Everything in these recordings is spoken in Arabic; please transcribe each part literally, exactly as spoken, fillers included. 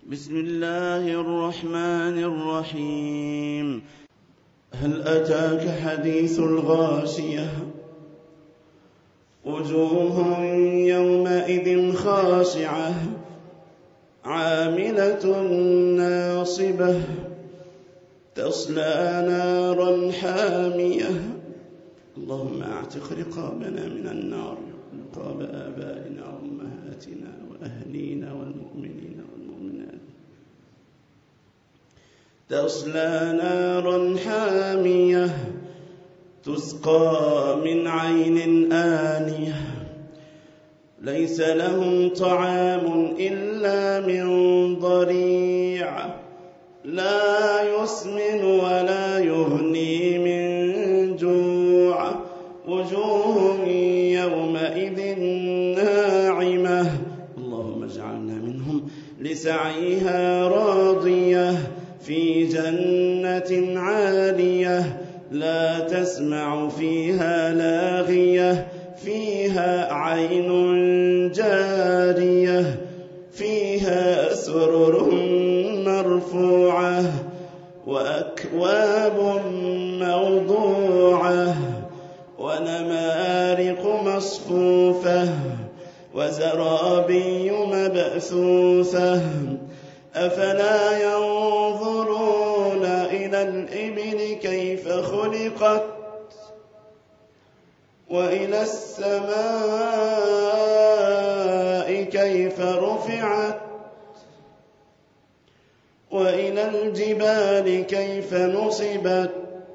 بسم الله الرحمن الرحيم. هل أتاك حديث الغاشية وجوه يومئذ خاشعة عاملة ناصبة تصلى نارا حامية. اللهم اعتق رقابنا من النار، رقاب آبائنا وأمهاتنا وأهلينا والمؤمنين والمؤمنات. تصلى نارا حامية تسقى من عين آنية ليس لهم طعام إلا من ضريع لا يسمن ولا يغني من جوع. وجوه يومئذ ناعمة، اللهم اجعلنا منهم، لسعيها راضية في جنة عالية لا تسمع فيها لاغية فيها عين جارية فيها سرر مرفوعة وأكواب موضوعة ونمارق مصفوفة وزرابي مبثوثة. أفلا ينظرون إلى الإبل كيف خلقت وإلى السماء كيف رفعت وإلى الجبال كيف نصبت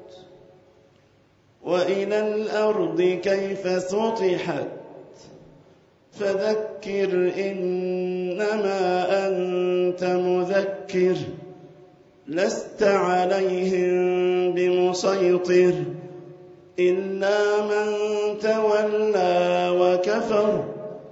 وإلى الأرض كيف سطحت. فذكر إنما أنت مذكر لست عليهم بمسيطر إلا من تولى وكفر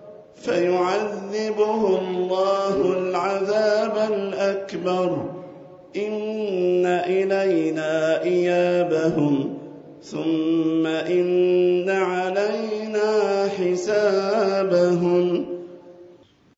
فيعذبه الله العذاب الأكبر. إن إلينا إيابهم ثم إن علينا حسابهم.